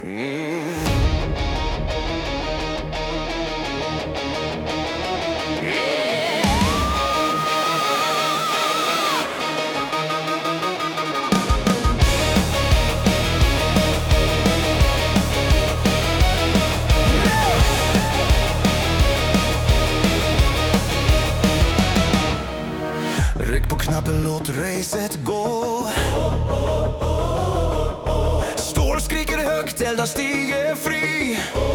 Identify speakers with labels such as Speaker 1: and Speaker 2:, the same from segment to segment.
Speaker 1: Ryck på knappen, låt racet gå. Står och skriker högt, eldar stiger fri.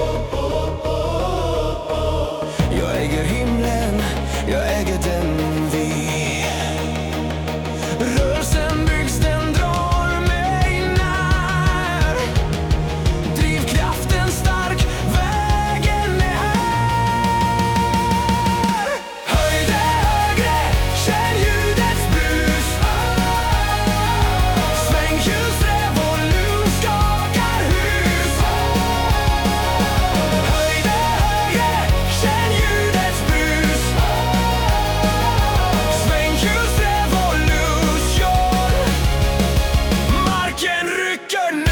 Speaker 1: Jag äger himlen, jag äger den vi. Rörelsen byggs, den drar mig när. Drivkraften stark, vägen är här. Höj det högre, känn ljudets brus. Svänghjulsrevolution skakar hus. Höj det högre, känn ljudets brus. Svänghjulsrevolution. Marken rycker nu.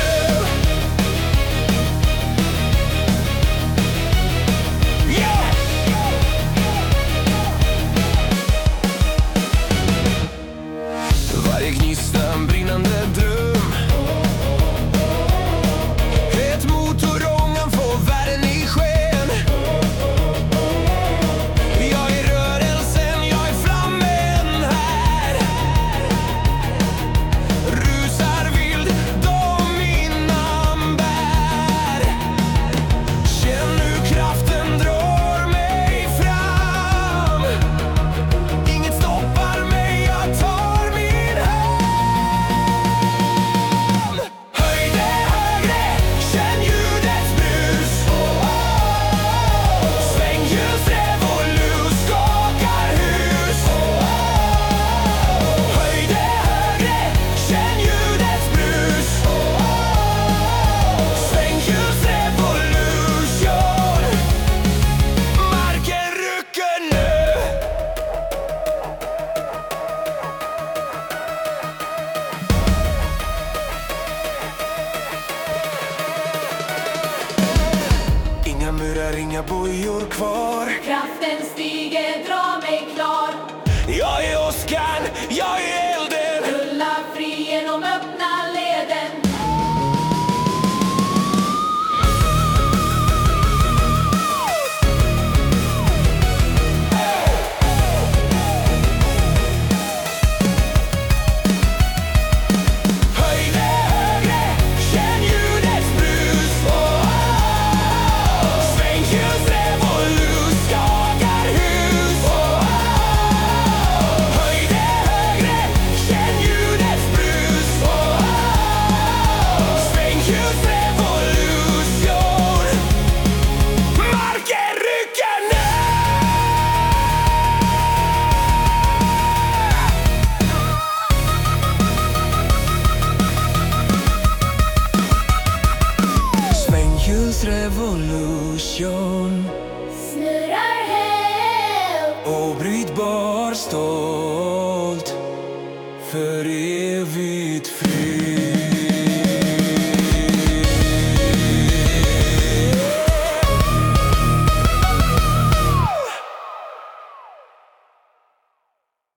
Speaker 1: Yeah! Varje gnista en brinnande dröm. Ett motorångan får världen i sken. Jag är rörelsen, jag är flammen här. Rusar vild, de innan bär. Känn hur kraften drar mig fram. Inget stoppar mig, jag tar min hand. Höj det högre, känn ljudets brus. Svänghjulsrevolution skakar hus. Höj det högre, känn ljudets brus. Svänghjulsrevolution. Marken rycker nu. Inga murar, inga bojor kvar.
Speaker 2: Kraften stiger, dra mig klar.
Speaker 1: Jag är åskan, jag är elden.
Speaker 2: Rulla fri genom öppna leden. Höj det högre, känn ljudets brus. Svänghjulsrevolution skakar hus. Höj det högre, känn ljudets brus. Svänghjulsrevolution. Marken rycker nu. Svänghjulsrevolution. Snurrar helt.
Speaker 1: Obrytbar, stolt, för evigt fri.